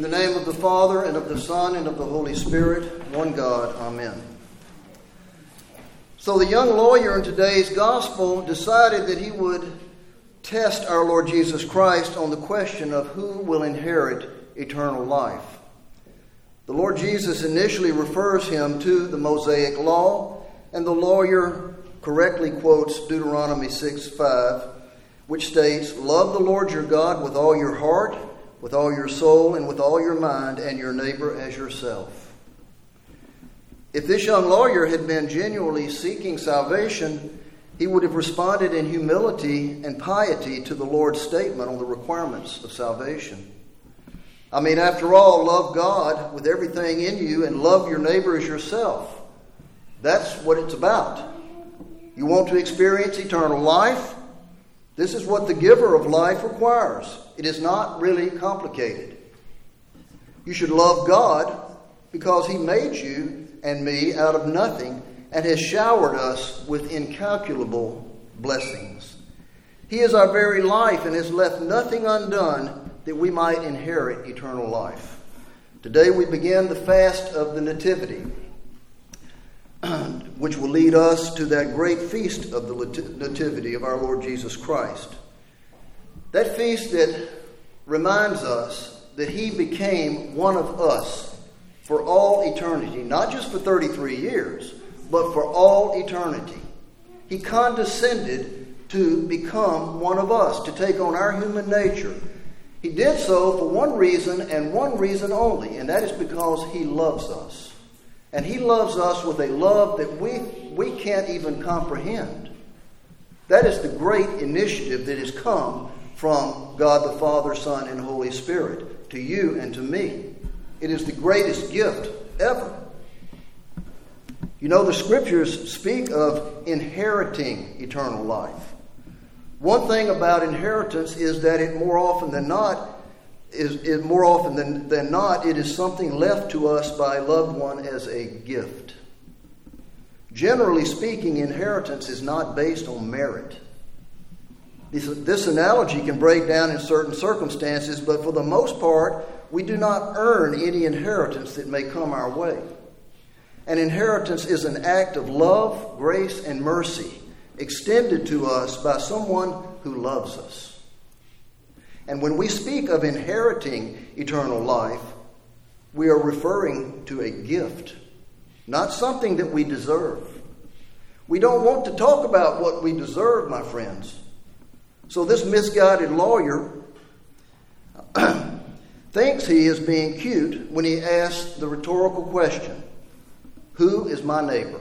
In the name of the Father, and of the Son, and of the Holy Spirit, one God, amen. So the young lawyer in today's gospel decided that he would test our Lord Jesus Christ on the question of who will inherit eternal life. The Lord Jesus initially refers him to the Mosaic law, and the lawyer correctly quotes Deuteronomy 6:5, which states, "Love the Lord your God with all your heart, with all your soul, and with all your mind, and your neighbor as yourself." If this young lawyer had been genuinely seeking salvation, he would have responded in humility and piety to the Lord's statement on the requirements of salvation. I mean, after all, love God with everything in you and love your neighbor as yourself. That's what it's about. You want to experience eternal life? This is what the giver of life requires. It is not really complicated. You should love God because He made you and me out of nothing and has showered us with incalculable blessings. He is our very life and has left nothing undone that we might inherit eternal life. Today we begin the fast of the Nativity, which will lead us to that great feast of the Nativity of our Lord Jesus Christ. That feast that reminds us that He became one of us for all eternity, not just for 33 years, but for all eternity. He condescended to become one of us, to take on our human nature. He did so for one reason and one reason only, and that is because He loves us. And He loves us with a love that we can't even comprehend. That is the great initiative that has come from God the Father, Son, and Holy Spirit to you and to me. It is the greatest gift ever. You know, the Scriptures speak of inheriting eternal life. One thing about inheritance is that it more often than not, it is something left to us by a loved one as a gift. Generally speaking, inheritance is not based on merit. This analogy can break down in certain circumstances, but for the most part, we do not earn any inheritance that may come our way. An inheritance is an act of love, grace, and mercy extended to us by someone who loves us. And when we speak of inheriting eternal life, we are referring to a gift, not something that we deserve. We don't want to talk about what we deserve, my friends. So this misguided lawyer thinks he is being cute when he asks the rhetorical question, "Who is my neighbor?"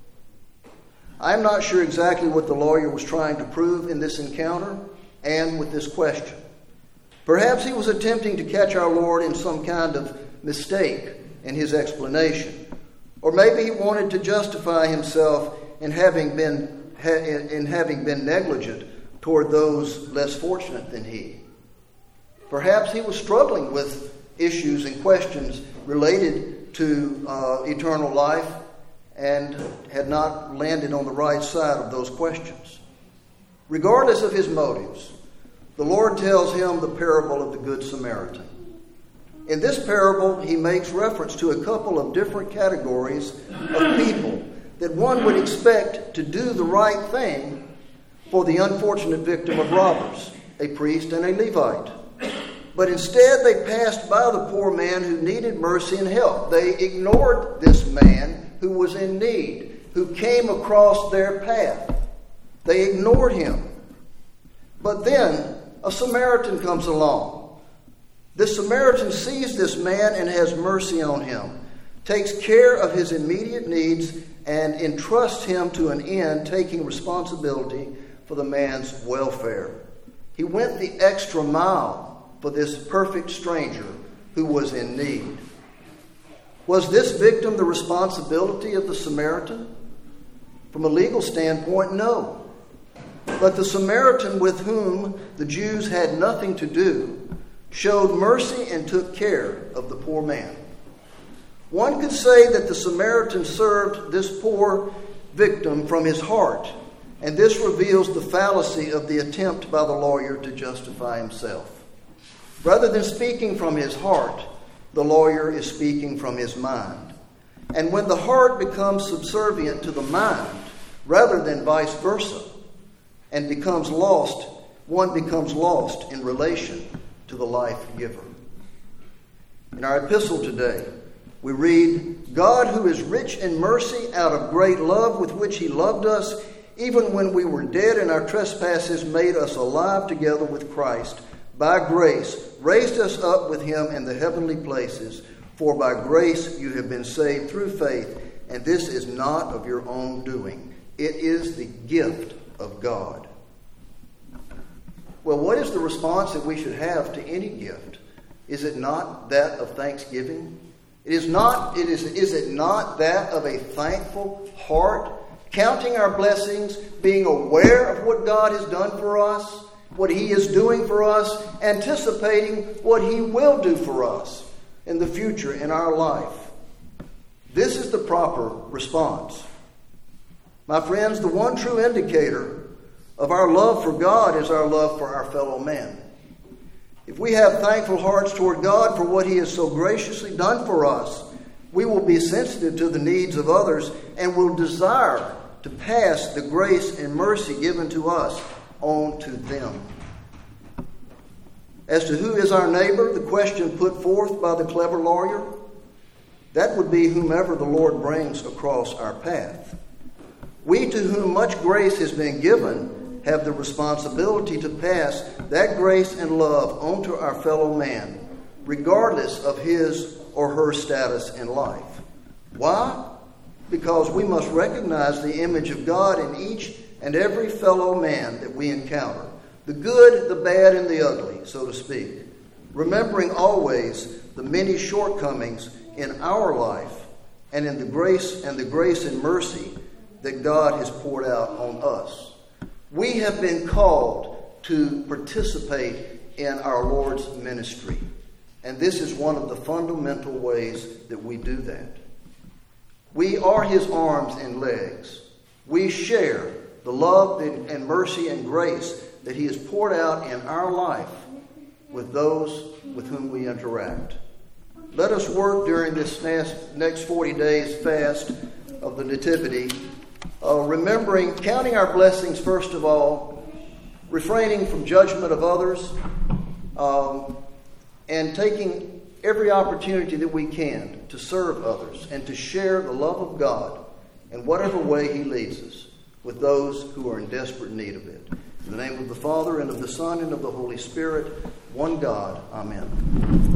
I'm not sure exactly what the lawyer was trying to prove in this encounter and with this question. Perhaps he was attempting to catch our Lord in some kind of mistake in his explanation. Or maybe he wanted to justify himself in having been negligent toward those less fortunate than he. Perhaps he was struggling with issues and questions related to eternal life and had not landed on the right side of those questions. Regardless of his motives, the Lord tells him the parable of the Good Samaritan. In this parable, He makes reference to a couple of different categories of people that one would expect to do the right thing for the unfortunate victim of robbers, a priest and a Levite. But instead, they passed by the poor man who needed mercy and help. They ignored this man who was in need, who came across their path. They ignored him. But then a Samaritan comes along. The Samaritan sees this man and has mercy on him, takes care of his immediate needs, and entrusts him to an end, taking responsibility for the man's welfare. He went the extra mile for this perfect stranger who was in need. Was this victim the responsibility of the Samaritan? From a legal standpoint, no. But the Samaritan, with whom the Jews had nothing to do, showed mercy and took care of the poor man. One could say that the Samaritan served this poor victim from his heart, and this reveals the fallacy of the attempt by the lawyer to justify himself. Rather than speaking from his heart, the lawyer is speaking from his mind. And when the heart becomes subservient to the mind, rather than vice versa, and becomes lost, one becomes lost in relation to the life giver. In our epistle today, we read, God, who is rich in mercy, out of great love with which he loved us, even when we were dead in our trespasses, made us alive together with Christ. By grace, raised us up with him in the heavenly places. For by grace you have been saved through faith, and this is not of your own doing. It is the gift of God. Well, what is the response that we should have to any gift? Is it not that of thanksgiving? Is it not that of a thankful heart, counting our blessings, being aware of what God has done for us, what he is doing for us, anticipating what he will do for us in the future in our life? This is the proper response. My friends, the one true indicator of our love for God is our love for our fellow man. If we have thankful hearts toward God for what he has so graciously done for us, we will be sensitive to the needs of others and will desire to pass the grace and mercy given to us on to them. As to who is our neighbor, the question put forth by the clever lawyer, that would be whomever the Lord brings across our path. We to whom much grace has been given have the responsibility to pass that grace and love on to our fellow man, regardless of his or her status in life. Why? Because we must recognize the image of God in each and every fellow man that we encounter, the good, the bad, and the ugly, so to speak, remembering always the many shortcomings in our life and in the grace and mercy that God has poured out on us. We have been called to participate in our Lord's ministry, and this is one of the fundamental ways that we do that. We are his arms and legs. We share the love and mercy and grace that he has poured out in our life with those with whom we interact. Let us work during this next 40 days fast of the Nativity, remembering, counting our blessings first of all, refraining from judgment of others, and taking every opportunity that we can to serve others and to share the love of God in whatever way he leads us with those who are in desperate need of it. In the name of the Father, and of the Son, and of the Holy Spirit, one God. Amen.